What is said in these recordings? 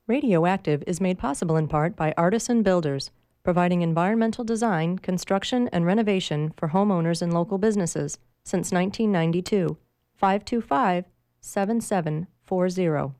Radioactive is made possible in part by Artisan Builders, providing environmental design, construction, and renovation for homeowners and local businesses since 1992. 525-7740.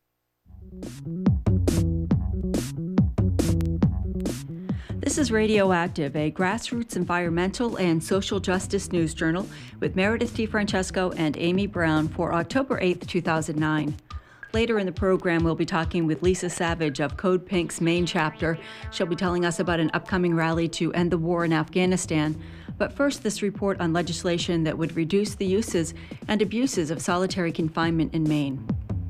This is Radioactive, a grassroots environmental and social justice news journal with Meredith DeFrancesco and Amy Brown for October 8th, 2009. Later in the program, we'll be talking with Lisa Savage of Code Pink's Maine chapter. She'll be telling us about an upcoming rally to end the war in Afghanistan. But first, this report on legislation that would reduce the uses and abuses of solitary confinement in Maine.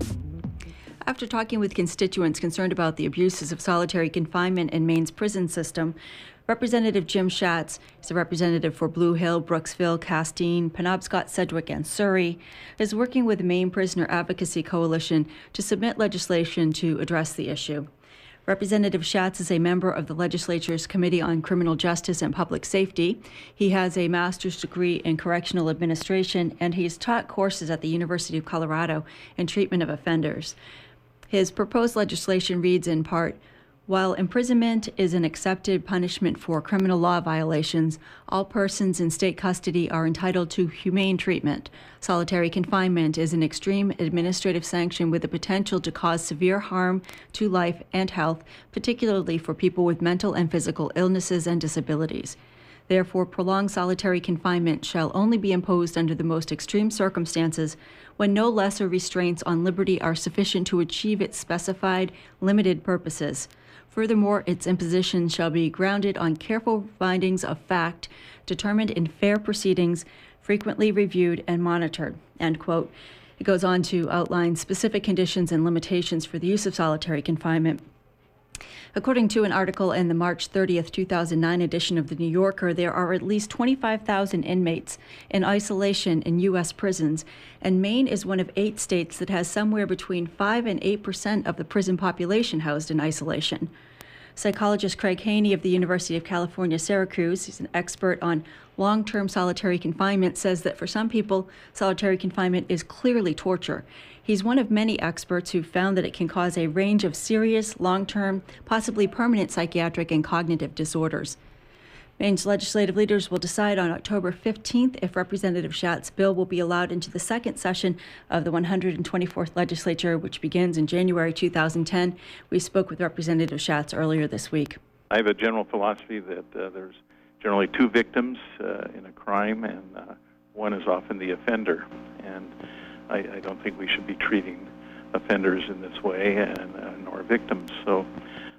After talking with constituents concerned about the abuses of solitary confinement in Maine's prison system, Representative Jim Schatz is a representative for Blue Hill, Brooksville, Castine, Penobscot, Sedgwick, and Surrey, is working with the Maine Prisoner Advocacy Coalition to submit legislation to address the issue. Representative Schatz is a member of the legislature's Committee on Criminal Justice and Public Safety. He has a master's degree in correctional administration, and he's taught courses at the University of Colorado in treatment of offenders. His proposed legislation reads in part, while imprisonment is an accepted punishment for criminal law violations, all persons in state custody are entitled to humane treatment. Solitary confinement is an extreme administrative sanction with the potential to cause severe harm to life and health, particularly for people with mental and physical illnesses and disabilities. Therefore, prolonged solitary confinement shall only be imposed under the most extreme circumstances when no lesser restraints on liberty are sufficient to achieve its specified, limited purposes. Furthermore, its imposition shall be grounded on careful findings of fact, determined in fair proceedings, frequently reviewed and monitored, end quote. It goes on to outline specific conditions and limitations for the use of solitary confinement. According to an article in the March 30th, 2009 edition of The New Yorker, there are at least 25,000 inmates in isolation in U.S. prisons, and Maine is one of 8 states that has somewhere between 5 and 8% of the prison population housed in isolation. Psychologist Craig Haney of the University of California, Syracuse, he's an expert on long-term solitary confinement, says that for some people, solitary confinement is clearly torture. He's one of many experts who found that it can cause a range of serious, long-term, possibly permanent psychiatric and cognitive disorders. Maine's legislative leaders will decide on October 15th if Representative Schatz's bill will be allowed into the second session of the 124th legislature, which begins in January 2010. We spoke with Representative Schatz earlier this week. I have a general philosophy that there's generally 2 victims in a crime, and one is often the offender. And I don't think we should be treating offenders in this way, and nor victims. So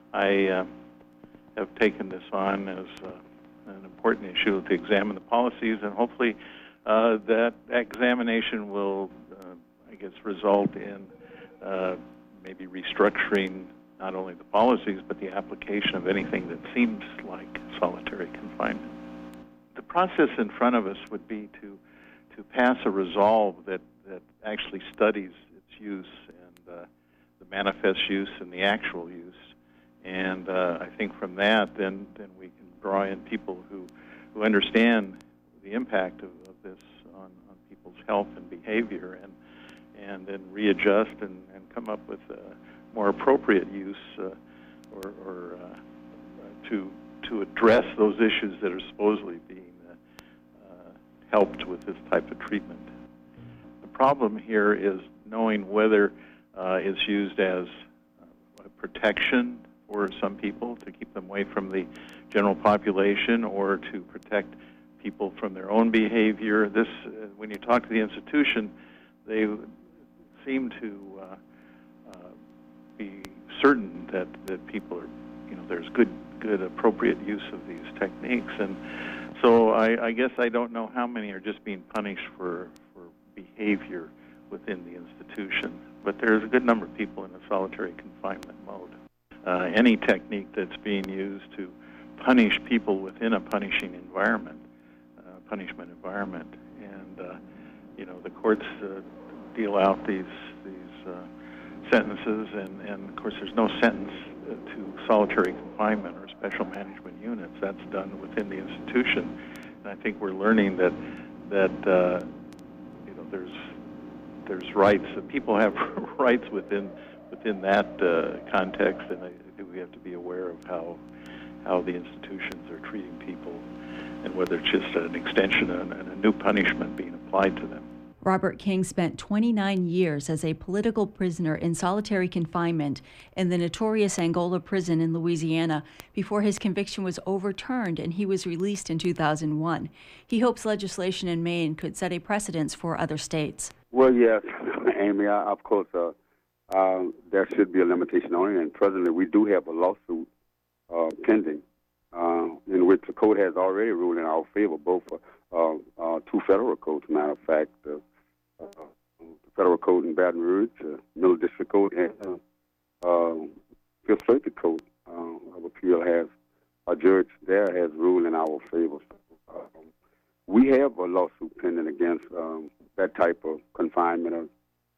I have taken this on as an important issue to examine the policies, and hopefully that examination will, result in maybe restructuring not only the policies but the application of anything that seems like solitary confinement. The process in front of us would be to pass a resolve that actually studies its use and the manifest use and the actual use. And I think from that, then we can draw in people who understand the impact of this on people's health and behavior, and then readjust and come up with a more appropriate use or to address those issues that are supposedly being helped with this type of treatment. The problem here is knowing whether it's used as a protection for some people to keep them away from the general population, or to protect people from their own behavior. This, when you talk to the institution, they seem to be certain that people are, there's good appropriate use of these techniques, and so I guess I don't know how many are just being punished for behavior within the institution, but there's a good number of people in a solitary confinement mode. Any technique that's being used to punish people within a punishment environment, and the courts deal out these sentences, and of course there's no sentence to solitary confinement or special management units. That's done within the institution, and I think we're learning that there's rights, that people have rights within within that context, and I think we have to be aware of how the institutions are treating people, and whether it's just an extension and a new punishment being applied to them. Robert King spent 29 years as a political prisoner in solitary confinement in the notorious Angola prison in Louisiana before his conviction was overturned and he was released in 2001. He hopes legislation in Maine could set a precedence for other states. Well, yes, Amy, of course, there should be a limitation on it, and presently we do have a lawsuit pending in which the court has already ruled in our favor, both two federal courts, matter of fact, the federal court in Baton Rouge, Middle District Court, and Fifth Circuit Court of Appeal has, a judge there has ruled in our favor. We have a lawsuit pending against that type of confinement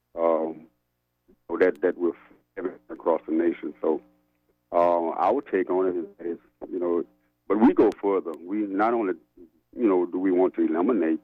that we're having across the nation. So our take on it is, but we go further. We not only, do we want to eliminate,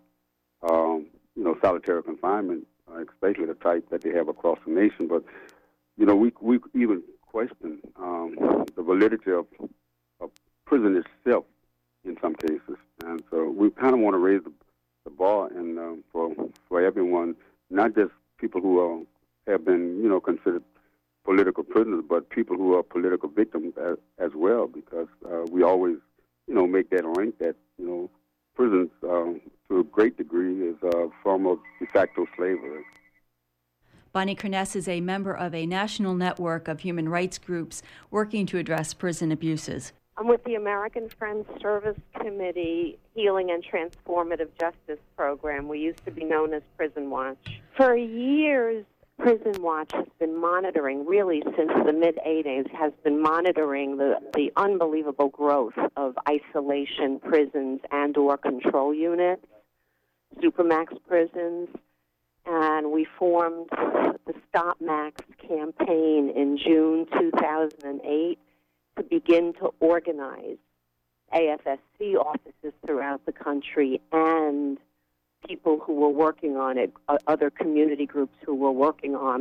solitary confinement, especially the type that they have across the nation, but, we even question the validity of prison itself in some cases. And so we kind of want to raise the bar and for everyone, not just people who have been, considered political prisoners, but people who are political victims as well, because we always, make that link that, prisons, to a great degree, is a form of de facto slavery. Bonnie Kerness is a member of a national network of human rights groups working to address prison abuses. I'm with the American Friends Service Committee Healing and Transformative Justice Program. We used to be known as Prison Watch. For years, Prison Watch has been monitoring, really since the mid-'80s, has been monitoring the unbelievable growth of isolation prisons and or control units, supermax prisons, and we formed the Stop Max campaign in June 2008 to begin to organize AFSC offices throughout the country and people who were working on it, other community groups who were working on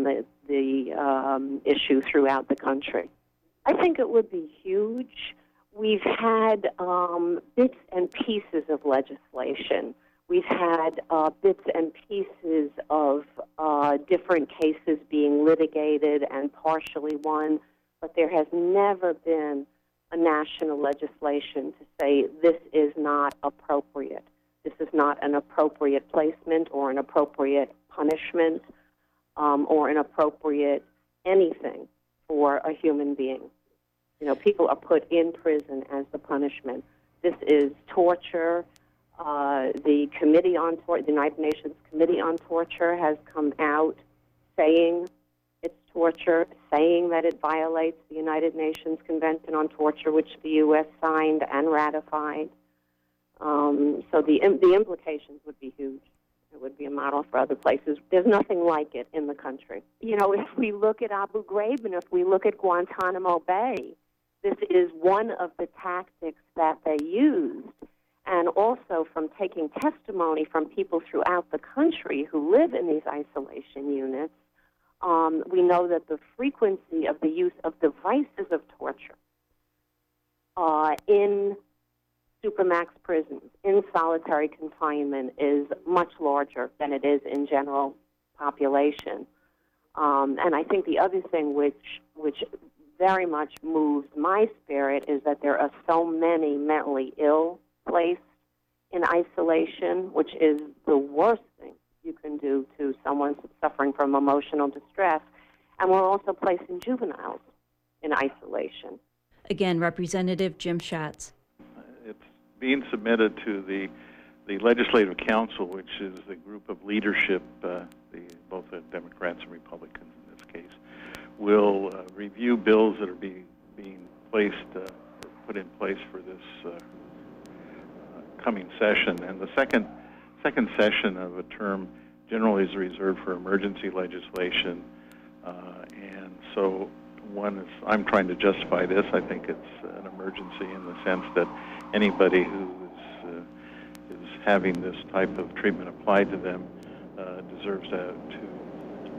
the issue throughout the country. I think it would be huge. We've had bits and pieces of legislation. We've had bits and pieces of different cases being litigated and partially won, but there has never been a national legislation to say this is not appropriate. This is not an appropriate placement or an appropriate punishment or an appropriate anything for a human being. People are put in prison as the punishment. This is torture. The Committee on the United Nations Committee on Torture has come out saying it's torture, saying that it violates the United Nations Convention on Torture, which the U.S. signed and ratified. So the implications would be huge. It would be a model for other places. There's nothing like it in the country. If we look at Abu Ghraib and if we look at Guantanamo Bay, this is one of the tactics that they used. And also from taking testimony from people throughout the country who live in these isolation units, we know that the frequency of the use of devices of torture in supermax prisons, in solitary confinement, is much larger than it is in general population. And I think the other thing which very much moves my spirit is that there are so many mentally ill placed in isolation, which is the worst thing you can do to someone suffering from emotional distress. And we're also placing juveniles in isolation. Again, Representative Jim Schatz. It's being submitted to the Legislative Council, which is the group of leadership, both the Democrats and Republicans in this case, will review bills that are being placed, or put in place for this coming session. And the second session of a term generally is reserved for emergency legislation, and so I'm trying to justify this. I think it's an emergency in the sense that anybody who is having this type of treatment applied to them deserves to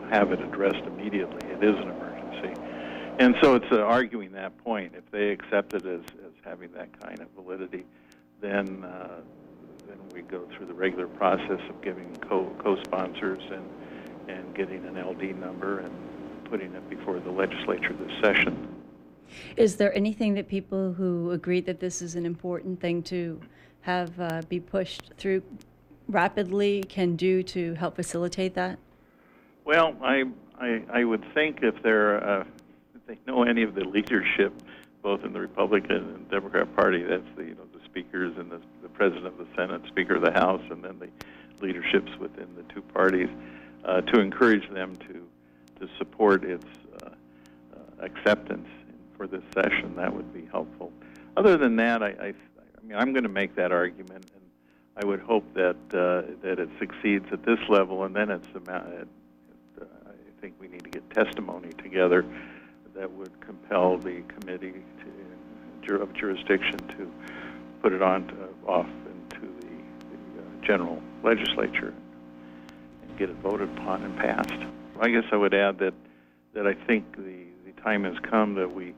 have it addressed immediately. It is an emergency. And so it's arguing that point. If they accept it as having that kind of validity, then we go through the regular process of giving co-sponsors and getting an LD number and putting it before the legislature this session. Is there anything that people who agree that this is an important thing to have be pushed through rapidly can do to help facilitate that? Well, I would think if if they know any of the leadership, both in the Republican and Democrat Party, that's the speakers and the president of the Senate, Speaker of the House, and then the leaderships within the two parties, to encourage them to support its acceptance for this session. That would be helpful. Other than that, I mean, I'm going to make that argument, and I would hope that it succeeds at this level, and then I think we need to get testimony together that would compel the committee of jurisdiction to put it off into the general legislature and get it voted upon and passed. I guess I would add that I think the time has come that we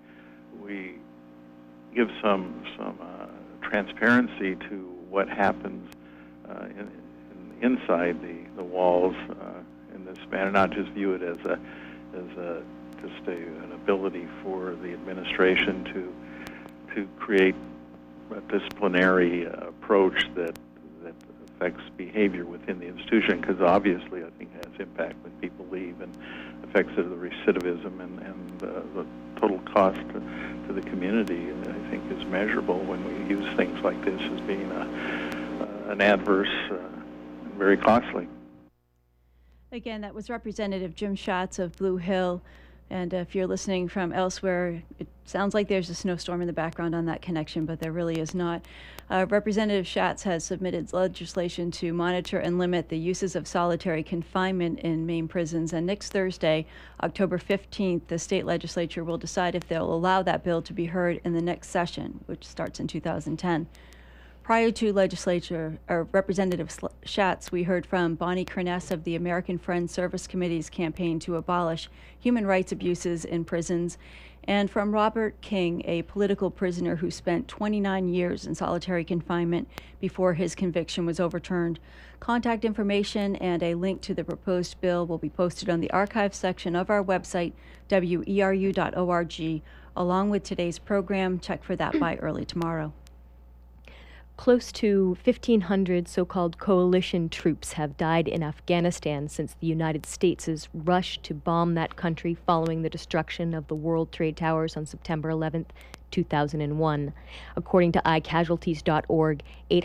give some transparency to what happens inside the walls in this manner, not just view it as an ability for the administration to create a disciplinary approach that affects behavior within the institution, because obviously I think it has impact when people leave and affects the recidivism and the total cost to the community, I think, is measurable when we use things like this as being an adverse and very costly. Again, that was Representative Jim Schatz of Blue Hill. And if you're listening from elsewhere, it sounds like there's a snowstorm in the background on that connection, but there really is not. Representative Schatz has submitted legislation to monitor and limit the uses of solitary confinement in Maine prisons. And next Thursday, October 15th, the state legislature will decide if they'll allow that bill to be heard in the next session, which starts in 2010. Prior to Representative Schatz, we heard from Bonnie Kerness of the American Friends Service Committee's campaign to abolish human rights abuses in prisons, and from Robert King, a political prisoner who spent 29 years in solitary confinement before his conviction was overturned. Contact information and a link to the proposed bill will be posted on the archive section of our website, weru.org, along with today's program. Check for that by early tomorrow. Close to 1,500 so-called coalition troops have died in Afghanistan since the United States' rush to bomb that country following the destruction of the World Trade Towers on September 11th, 2001. According to iCasualties.org,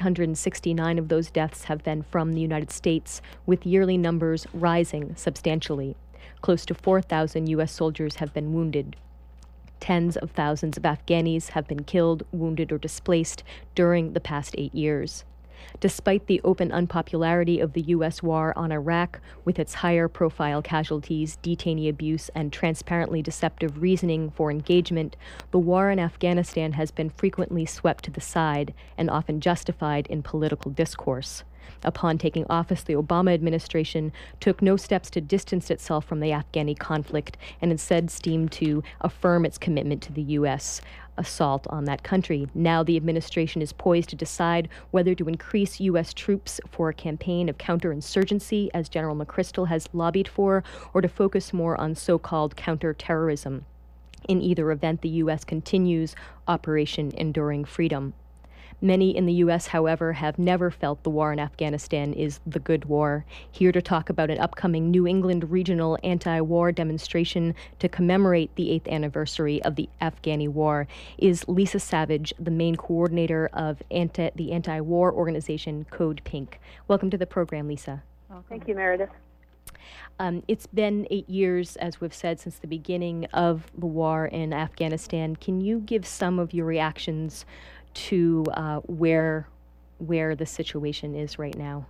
869 of those deaths have been from the United States, with yearly numbers rising substantially. Close to 4,000 U.S. soldiers have been wounded. Tens of thousands of Afghanis have been killed, wounded, or displaced during the past 8 years. Despite the open unpopularity of the U.S. war on Iraq, with its higher profile casualties, detainee abuse, and transparently deceptive reasoning for engagement, the war in Afghanistan has been frequently swept to the side and often justified in political discourse. Upon taking office, the Obama administration took no steps to distance itself from the Afghani conflict and instead seemed to affirm its commitment to the U.S. assault on that country. Now the administration is poised to decide whether to increase U.S. troops for a campaign of counterinsurgency, as General McChrystal has lobbied for, or to focus more on so-called counterterrorism. In either event, the U.S. continues Operation Enduring Freedom. Many in the U.S., however, have never felt the war in Afghanistan is the good war. Here to talk about an upcoming New England regional anti-war demonstration to commemorate the 8th anniversary of the Afghani war is Lisa Savage, the main coordinator of the anti-war organization Code Pink. Welcome to the program, Lisa. Welcome. Thank you, Meredith. It's been 8 years, as we've said, since the beginning of the war in Afghanistan. Can you give some of your reactions to where the situation is right now?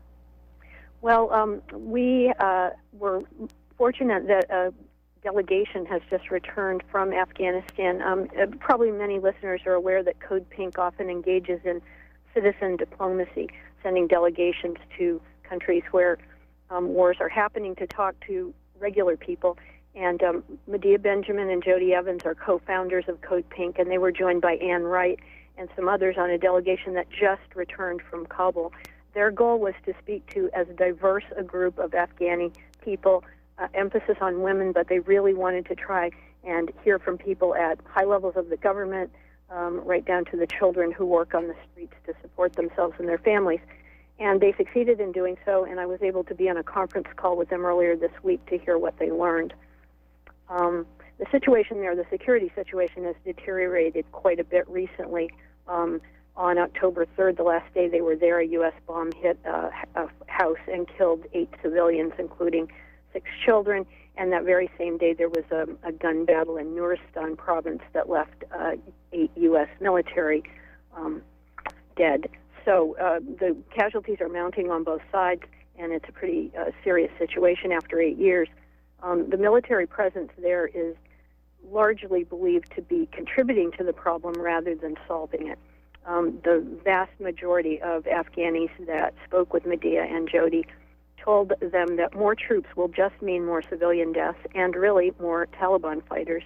Well, we were fortunate that a delegation has just returned from Afghanistan. Probably many listeners are aware that Code Pink often engages in citizen diplomacy, sending delegations to countries where wars are happening to talk to regular people. And Medea Benjamin and Jody Evans are co-founders of Code Pink, and they were joined by Ann Wright and some others on a delegation that just returned from Kabul. Their goal was to speak to as diverse a group of Afghani people, emphasis on women, but they really wanted to try and hear from people at high levels of the government, right down to the children who work on the streets to support themselves and their families. And they succeeded in doing so, and I was able to be on a conference call with them earlier this week to hear what they learned. The situation there, the security situation, has deteriorated quite a bit recently. On October 3rd, the last day they were there, a U.S. bomb hit a house and killed 8 civilians, including 6 children. And that very same day, there was a gun battle in Nuristan province that left 8 U.S. military dead. So the casualties are mounting on both sides, and it's a pretty serious situation after 8 years. The military presence there is largely believed to be contributing to the problem rather than solving it. The vast majority of Afghanis that spoke with Medea and Jody told them that more troops will just mean more civilian deaths and really more Taliban fighters.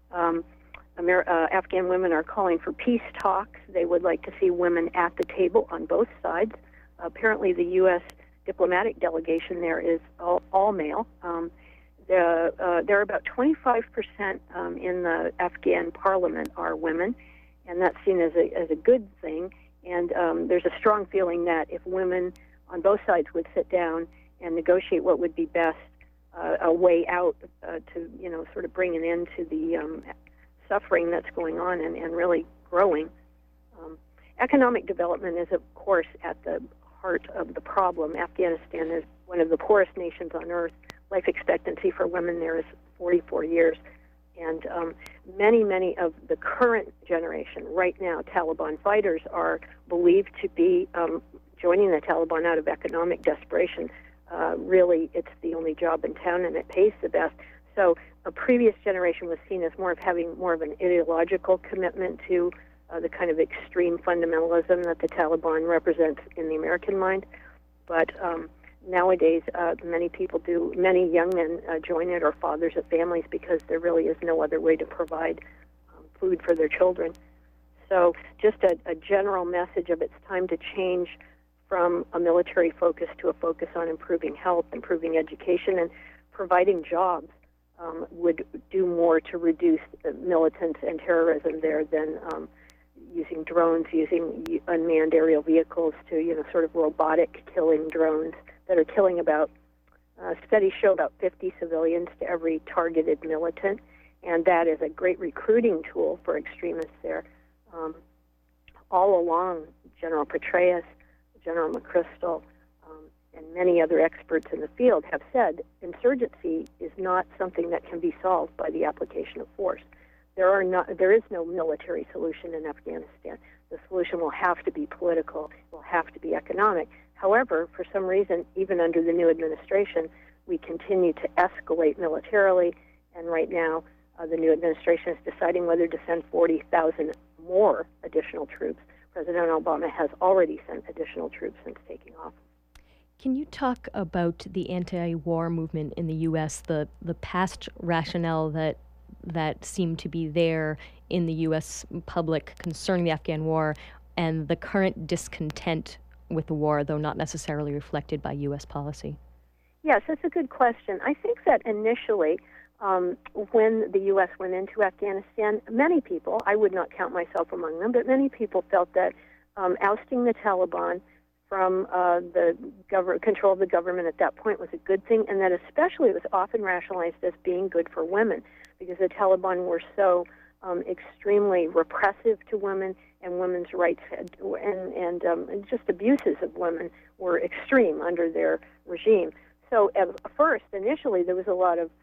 Afghan women are calling for peace talks. They would like to see women at the table on both sides. Apparently the U.S. diplomatic delegation there is all male. There are about 25% in the Afghan parliament are women, and that's seen as a good thing. And there's a strong feeling that if women on both sides would sit down and negotiate what would be best, a way out to sort of bring an end to the suffering that's going on and really growing. Economic development is, of course, at the heart of the problem. Afghanistan is one of the poorest nations on earth. Life expectancy for women there is 44 years. And many of the current generation, right now, Taliban fighters are believed to be joining the Taliban out of economic desperation. Really, it's the only job in town, and it pays the best. So a previous generation was seen as having more of an ideological commitment to the kind of extreme fundamentalism that the Taliban represents in the American mind. But nowadays, many young men join it, or fathers of families, because there really is no other way to provide food for their children. So just a general message of it's time to change from a military focus to a focus on improving health, improving education, and providing jobs would do more to reduce militants and terrorism there than using drones, using unmanned aerial vehicles to, sort of robotic killing drones that are killing studies show about 50 civilians to every targeted militant, and that is a great recruiting tool for extremists there. All along, General Petraeus, General McChrystal, and many other experts in the field have said insurgency is not something that can be solved by the application of force. There is no military solution in Afghanistan. The solution will have to be political, will have to be economic. However, for some reason, even under the new administration, we continue to escalate militarily, and right now the new administration is deciding whether to send 40,000 more additional troops. President Obama has already sent additional troops since taking office. Can you talk about the anti-war movement in the U.S., the past rationale that seemed to be there in the U.S. public concerning the Afghan war, and the current discontent with the war, though not necessarily reflected by U.S. policy? Yes, that's a good question. I think that initially, when the U.S. went into Afghanistan, many people, I would not count myself among them, but many people felt that ousting the Taliban from the control of the government at that point was a good thing, and that especially it was often rationalized as being good for women, because the Taliban were so extremely repressive to women, and women's rights and just abuses of women were extreme under their regime. So at first, initially, there was a lot of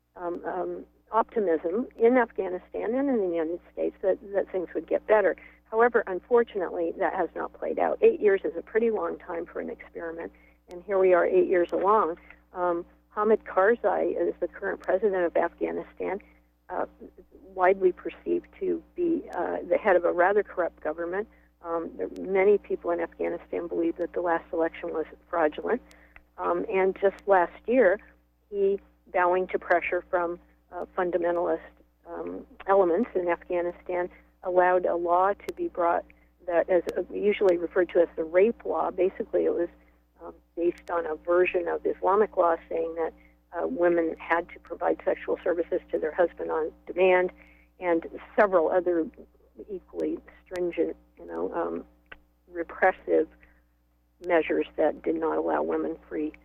optimism in Afghanistan and in the United States that things would get better. However, unfortunately, that has not played out. 8 years is a pretty long time for an experiment, and here we are 8 years along. Hamid Karzai is the current president of Afghanistan, widely perceived to be the head of a rather corrupt government. Many people in Afghanistan believe that the last election was fraudulent. And just last year, he bowing to pressure from fundamentalist elements in Afghanistan, allowed a law to be brought that is usually referred to as the rape law. Basically, it was based on a version of Islamic law saying that women had to provide sexual services to their husband on demand, and several other equally stringent, repressive measures that did not allow women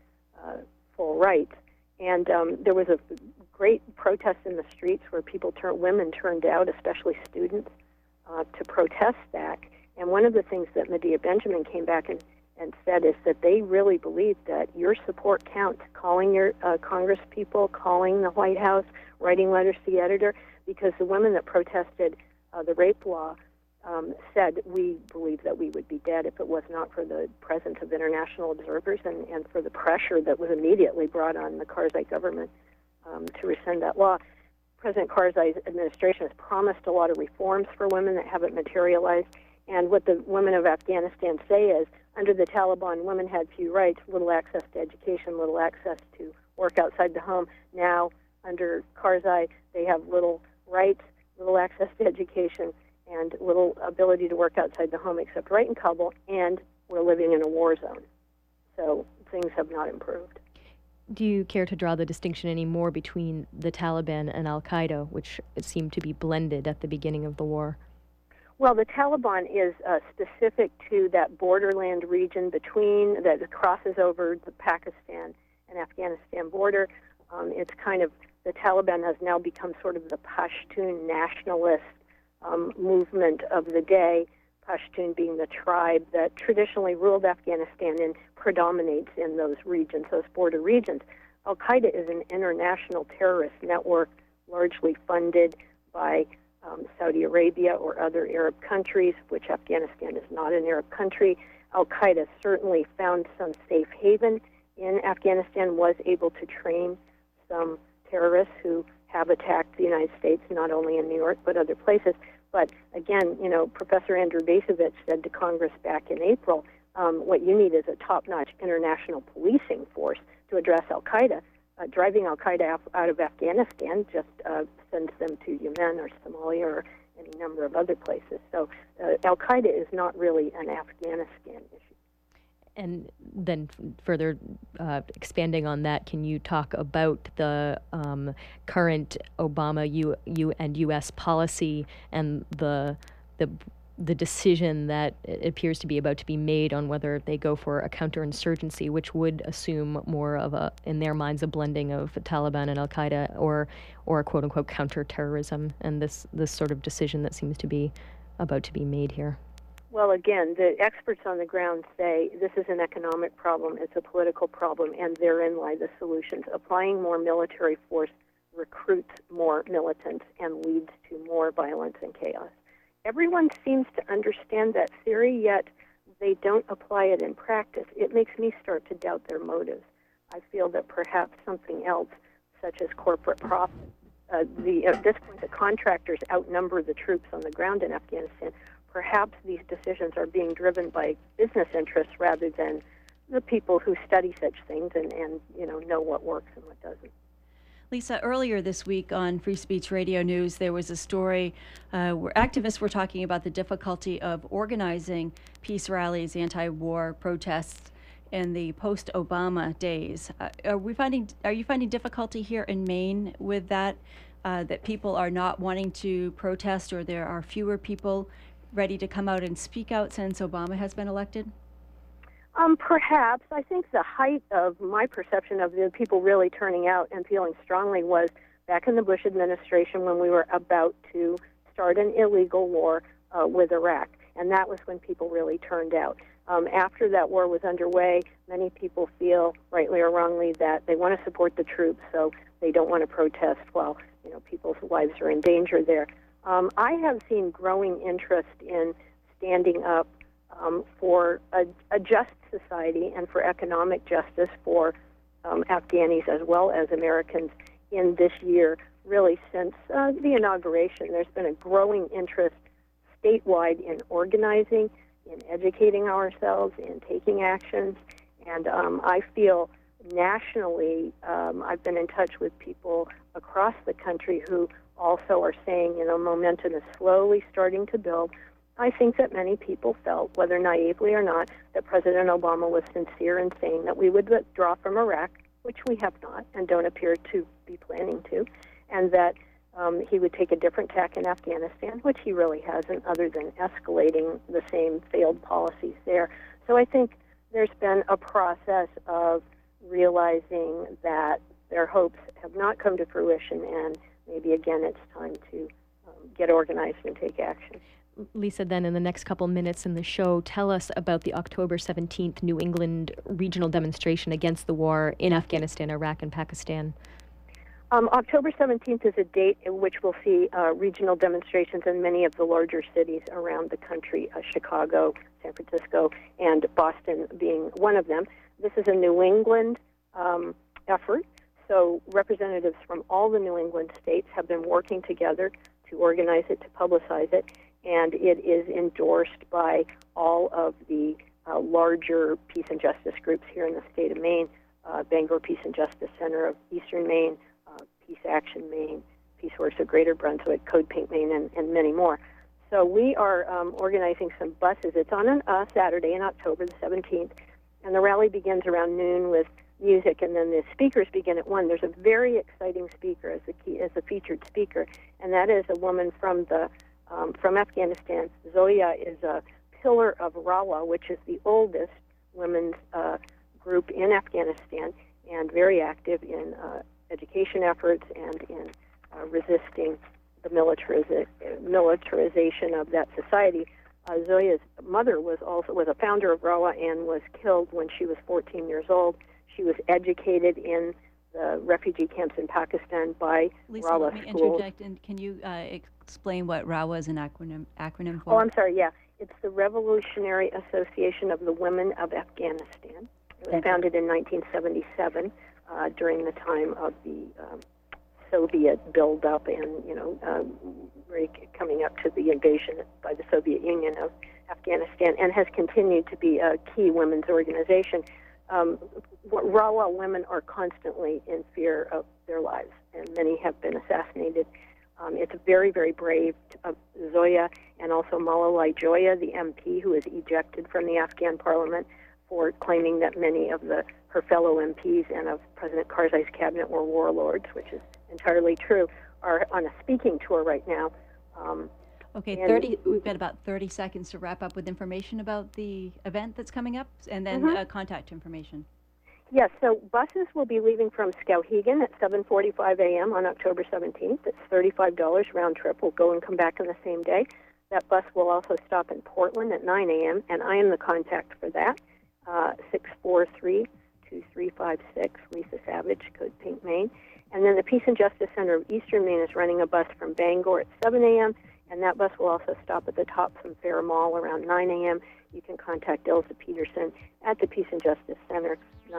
full rights. And there was a great protest in the streets where women turned out, especially students, to protest that. And one of the things that Medea Benjamin came back and said is that they really believe that your support counts, calling your Congress people, calling the White House, writing letters to the editor, because the women that protested the rape law said, we believe that we would be dead if it was not for the presence of international observers and for the pressure that was immediately brought on the Karzai government to rescind that law. President Karzai's administration has promised a lot of reforms for women that haven't materialized. And what the women of Afghanistan say is, under the Taliban, women had few rights, little access to education, little access to work outside the home. Now, under Karzai, they have little rights, little access to education, and little ability to work outside the home except right in Kabul, and we're living in a war zone. So things have not improved. Do you care to draw the distinction anymore between the Taliban and Al-Qaeda, which seemed to be blended at the beginning of the war? Well, the Taliban is specific to that borderland region that crosses over the Pakistan and Afghanistan border. It's kind of, the Taliban has now become sort of the Pashtun nationalist movement of the day, Pashtun being the tribe that traditionally ruled Afghanistan and predominates in those regions, those border regions. Al-Qaeda is an international terrorist network largely funded by Saudi Arabia or other Arab countries, which Afghanistan is not an Arab country. Al-Qaeda certainly found some safe haven in Afghanistan, was able to train some terrorists who have attacked the United States, not only in New York, but other places. But again, Professor Andrew Bacevich said to Congress back in April, what you need is a top-notch international policing force to address Al-Qaeda. Driving Al-Qaeda out of Afghanistan just sends them to Yemen or Somalia or any number of other places. So Al-Qaeda is not really an Afghanistan issue. And then further expanding on that, can you talk about the current Obama and U.S. policy and the decision that appears to be about to be made on whether they go for a counterinsurgency, which would assume more of in their minds, a blending of Taliban and Al-Qaeda or quote unquote counterterrorism, and this sort of decision that seems to be about to be made here? Well, again, the experts on the ground say this is an economic problem, it's a political problem, and therein lie the solutions. Applying more military force recruits more militants and leads to more violence and chaos. Everyone seems to understand that theory, yet they don't apply it in practice. It makes me start to doubt their motives. I feel that perhaps something else, such as corporate profit, at this point the contractors outnumber the troops on the ground in Afghanistan. Perhaps these decisions are being driven by business interests rather than the people who study such things and know what works and what doesn't. Lisa, earlier this week on Free Speech Radio News, there was a story where activists were talking about the difficulty of organizing peace rallies, anti-war protests in the post-Obama days. Are you finding difficulty here in Maine with that people are not wanting to protest, or there are fewer people ready to come out and speak out since Obama has been elected? Perhaps. I think the height of my perception of the people really turning out and feeling strongly was back in the Bush administration when we were about to start an illegal war with Iraq. And that was when people really turned out. After that war was underway, many people feel, rightly or wrongly, that they want to support the troops, so they don't want to protest while people's lives are in danger there. I have seen growing interest in standing up for a just society and for economic justice for Afghanis as well as Americans in this year, really since the inauguration. There's been a growing interest statewide in organizing, in educating ourselves, in taking actions, and I feel nationally, I've been in touch with people across the country who also are saying, momentum is slowly starting to build. I think that many people felt, whether naively or not, that President Obama was sincere in saying that we would withdraw from Iraq, which we have not and don't appear to be planning to, and that he would take a different tack in Afghanistan, which he really hasn't, other than escalating the same failed policies there. So I think there's been a process of realizing that their hopes have not come to fruition, and maybe again it's time to get organized and take action. Lisa, then in the next couple minutes in the show, tell us about the October 17th New England regional demonstration against the war in Afghanistan, Iraq, and Pakistan. October 17th is a date in which we'll see regional demonstrations in many of the larger cities around the country, Chicago, San Francisco, and Boston being one of them. This is a New England effort, so representatives from all the New England states have been working together to organize it, to publicize it, and it is endorsed by all of the larger peace and justice groups here in the state of Maine, Bangor Peace and Justice Center of Eastern Maine, Peace Action Maine, Peace Works of Greater Brunswick, Code Pink Maine, and many more. So we are organizing some buses. It's on a Saturday in October the 17th, and the rally begins around noon with music, and then the speakers begin at 1. There's a very exciting speaker as a featured speaker, and that is a woman from Afghanistan. Zoya is a pillar of RAWA, which is the oldest women's group in Afghanistan, and very active in education efforts and in resisting the militarization of that society. Zoya's mother was a founder of RAWA and was killed when she was 14 years old. She was educated in the refugee camps in Pakistan by Lisa, RAWA let me schools. interject, and can you explain what RAWA is an acronym for? Oh, I'm sorry, yeah. It's the Revolutionary Association of the Women of Afghanistan. It was founded in 1977 during the time of the Soviet build-up and, coming up to the invasion by the Soviet Union of Afghanistan, and has continued to be a key women's organization. RAWA women are constantly in fear of their lives, and many have been assassinated. It's very, very brave of Zoya and also Malalai Joya, the MP who was ejected from the Afghan parliament for claiming that many of her fellow MPs and of President Karzai's cabinet were warlords, which is entirely true, are on a speaking tour right now. Okay, we've got about 30 seconds to wrap up with information about the event that's coming up, and then contact information. Yes, so buses will be leaving from Skowhegan at 7:45 a.m. on October 17th. It's $35 round trip. We'll go and come back on the same day. That bus will also stop in Portland at 9 a.m., and I am the contact for that, 643-2356, Lisa Savage, Code Pink, Maine. And then the Peace and Justice Center of Eastern Maine is running a bus from Bangor at 7 a.m., and that bus will also stop at the Topsom Fair Mall around 9 a.m. You can contact Elsa Peterson at the Peace and Justice Center,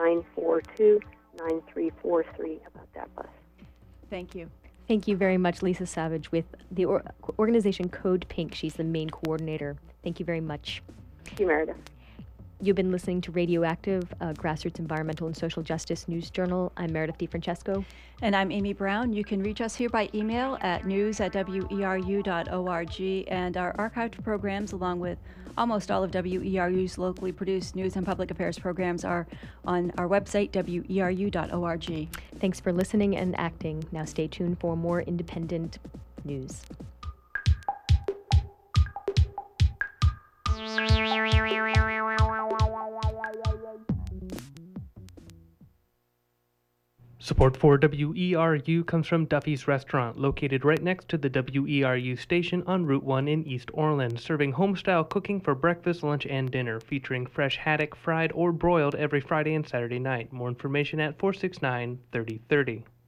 942-9343, about that bus. Thank you. Thank you very much, Lisa Savage, with the organization Code Pink. She's the main coordinator. Thank you very much. Thank you, Meredith. You've been listening to Radioactive, a grassroots environmental and social justice news journal. I'm Meredith DeFrancesco. And I'm Amy Brown. You can reach us here by email at news@weru.org, and our archived programs, along with almost all of WERU's locally produced news and public affairs programs, are on our website, weru.org. Thanks for listening and acting. Now stay tuned for more independent news. Support for WERU comes from Duffy's Restaurant, located right next to the WERU station on Route 1 in East Orland, serving home-style cooking for breakfast, lunch, and dinner, featuring fresh haddock, fried or broiled every Friday and Saturday night. More information at 469-3030.